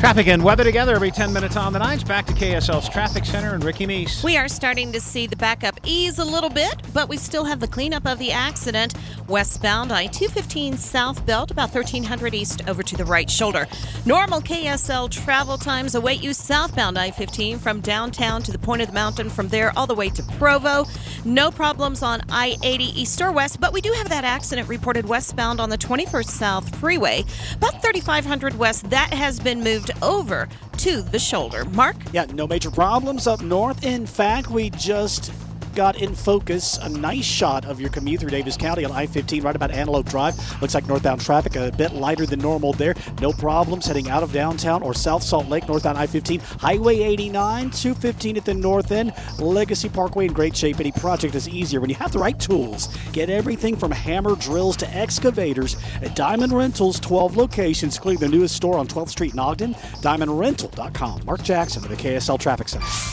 Traffic and weather together every 10 minutes on the nines. Back to KSL's Traffic Center and Ricky Meese. We are starting to see the backup ease a little bit, but we still have the cleanup of the accident. Westbound I-215 South Belt, about 1300 east over to the right shoulder. Normal KSL travel times await you southbound I-15 from downtown to the point of the mountain, from there all the way to Provo. No problems on I-80 east or west, but we do have that accident reported westbound on the 21st South Freeway, about 3500 west. That has been moved over to the shoulder. Mark? Yeah, no major problems up north. In fact, we just got in focus a nice shot of your commute through Davis County on I-15 right about Antelope Drive. Looks like northbound traffic a bit lighter than normal there. No problems heading out of downtown or South Salt Lake, northbound I-15. Highway 89, 215 at the north end. Legacy Parkway in great shape. Any project is easier when you have the right tools. Get everything from hammer drills to excavators at Diamond Rentals, 12 locations, including the newest store on 12th Street in Ogden, diamondrental.com. Mark Jackson of the KSL Traffic Center.